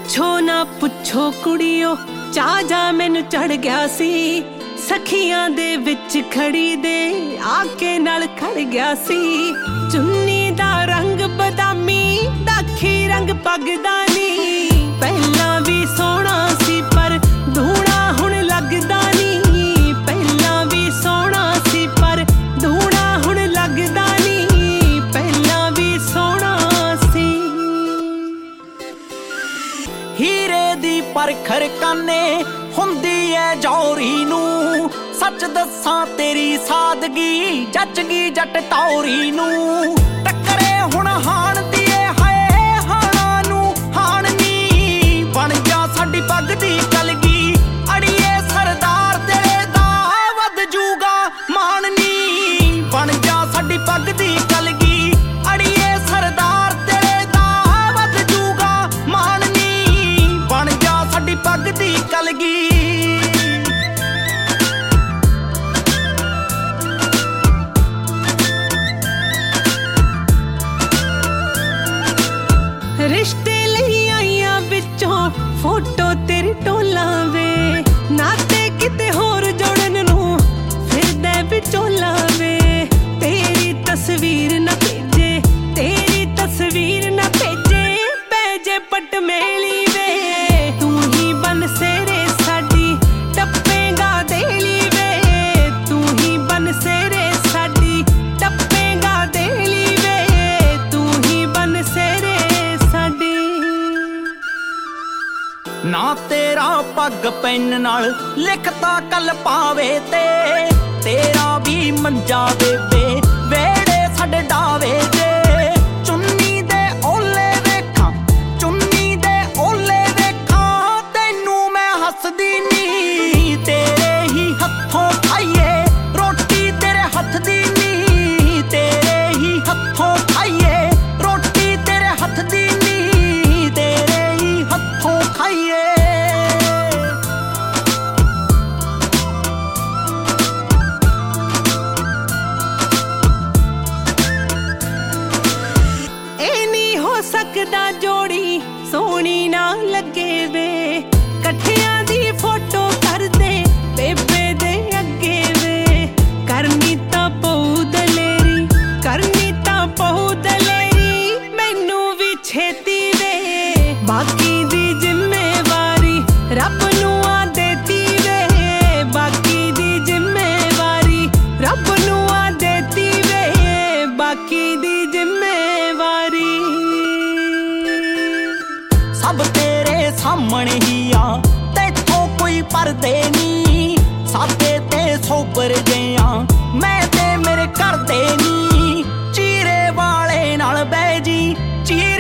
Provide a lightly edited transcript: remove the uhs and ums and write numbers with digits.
ਪੁੱਛੋ ਨਾ ਪੁੱਛੋ ਕੁੜੀਓ, ਚਾਹ ਜਾ ਮੈਨੂੰ ਚੜ ਗਿਆ ਸੀ। ਸਖੀਆਂ ਦੇ ਵਿੱਚ ਖੜੀ ਦੇ ਆ ਕੇ ਨਾਲ ਖੜ ਗਿਆ ਸੀ। ਚੁੰਨੀ ਦਾ ਰੰਗ ਬਦਾਮੀ, ਦਾਖੀ ਰੰਗ ਪੱਗ ਦਾ ਨੀ। ਪਹਿਲਾਂ ਵੀ ਸੋਹਣਾ ਸੀ ਪਰ ਧੂਣਾ ਹੁਣ ਲੱਗਦਾ ਨੀ। ਪਹਿਲਾਂ ਵੀ ਸੋਹਣਾ ਸੀ ਪਰ ਧੂਣਾ ਹੁਣ ਲੱਗਦਾ ਨੀ। ਪਹਿਲਾਂ ਵੀ ਸੋਹਣਾ ਸੀ। ਹੀਰੇ ਦੀ ਪਰਖਰ ਕਾਨੇ ਹੁੰਦੀ ਐ ਜੌਰੀ ਨੂੰ। ਸੱਚ ਦੱਸਾਂ ਤੇਰੀ ਸਾਦਗੀ ਜੱਜ ਗਈ ਜੱਟ ਟੌਰੀ ਨੂੰ। ਟੱਕਰੇ ਹੁਣ ਹਾਣ ਦੀਏ ਹਾਏ ਹਾਣਾ ਨੂੰ ਹਾਣ ਨੀ। ਬਣ ਜਾ ਸਾਡੀ ਪੱਗ ਦੀ ਕਲਗੀ, ਅੜੀਏ ਸਰਦਾਰ ਤੇਰੇ ਦਾ ਵੱਧ ਜੂਗਾ ਮਾਣ ਨੀ। ਬਣ ਜਾ ਸਾਡੀ ਪੱਗ ਦੀ ਕਲਗੀ, ਅੜੀਏ ਸਰਦਾਰ ਤੇਰੇ ਦਾ ਵੱਧ ਜੂਗਾ ਮਾਣ ਨੀ। ਬਣ ਜਾ ਸਾਡੀ ਪੱਗ ਦੀ ਕਲਗੀ। ਰਿਸ਼ਤੇ ਲਈ ਆਈਆਂ ਵਿੱਚੋਂ ਫੋਟੋ ਤੇਰੀ ਟੋਲਾਂ ਵੇ। ਨਾਤੇ ਕਿਤੇ ਹੋਰ ਜੋੜਨ ਨੂੰ ਫਿਰਦਾ ਵਿਚੋਲਾ ਵੇ। ਤੇਰੀ ਤਸਵੀਰ ਨਾ ਭੇਜੇ, ਤੇਰੀ ਤਸਵੀਰ ਨਾ ਭੇਜੇ, ਪੈ ਜੇ ਪਟ ਮੇਲੀ ਵੇ। ਤੂੰ ਹੀ ਬਨ ਸੇਰੇ ਸਾਡੀ ਟੱਪੇਗਾ ਦੇਲੀ ਵੇ। ਤੂੰ ਹੀ ਬਨ ਸੇਰੇ ਸਾਡੀ ਟੱਪੇਗਾ ਦੇਲੀ ਵੇ। ਤੂੰ ਹੀ ਬਨ ਸੇਰੇ ਸਾਡੀ। ਨਾ ਤੇਰਾ ਪੱਗ ਪੈਨ ਨਾਲ ਲਿਖਤਾ ਕੱਲ ਪਾਵੇ ਤੇ। ਤੇਰਾ ਵੀ ਮੰਜਾ ਦੇਵੇ ਵੇੜੇ ਸਾਡੇ ਡਾਵੇ ਜੇ। ਚੁੰਨੀ ਦੇ ਓਲੇ ਵੇਖਾਂ, ਚੁੰਨੀ ਦੇ ਓਲੇ ਵੇਖਾਂ, ਤੈਨੂੰ ਮੈਂ ਹੱਸਦੀ ਨੀ। ਤੇਰੇ ਹੀ ਹੱਥੋਂ ਖਾਈਏ ਰੋਟੀ ਤੇਰੇ ਹੱਥ ਦੀ ਨੀ। ਤੇਰੇ ਹੀ ਹੱਥੋਂ ਖਾਈਏ ਰੋਟੀ ਤੇਰੇ ਹੱਥ ਦੀ ਨੀ। ਤੇਰੇ ਹੀ ਹੱਥੋਂ ਖਾਈਏ। ਇਹ ਨਹੀਂ ਹੋ ਸਕਦਾ ਜੋੜੀ ਸੋਹਣੀ ਨਾ ਲੱਗੇ ਵੇ। ਇਕੱਠਿਆਂ ਦੀ ਫੋਟੋ ਕਰਦੇ ਬੇਬੇ ਦੇ ਅੱਗੇ ਵੇ। ਕਰਨੀ ਤਾਂ ਪਊ ਦਲੇਰੀ, ਕਰਨੀ ਤਾਂ ਪਊ ਦਲੇਰੀ, ਮੈਨੂੰ ਵੀ ਛੇਤੀ ਵੇ। ਬਾਕੀ ਦੀ ਜ਼ਿੰਮੇਵਾਰੀ ਰੱਬ ਨੂੰ ਆ ਦੇਤੀ ਵੇ। ਬਾਕੀ ਦੀ ਜ਼ਿੰਮੇਵਾਰੀ ਰੱਬ ਨੂੰ ਆ ਦੇਤੀ ਵੇ। ਬਾਕੀ ਦੀ ਜ਼ਿੰਮੇਵਾਰੀ ਸਭ ਤੇਰੇ ਸਾਹਮਣੇ ਹੀ ਆ, ਤੈਥੋਂ ਕੋਈ ਪਰਦੇ ਨੀ। ਸਾਦੇ ਤੇ ਸੋਬਰ ਜਿਆਂ ਮੈਂ ਤੇ ਮੇਰੇ ਘਰ ਦੇ ਨੀ। ਚੀਰੇ ਵਾਲੇ ਨਾਲ ਬਹਿ ਜੀ, ਚੀਰੇ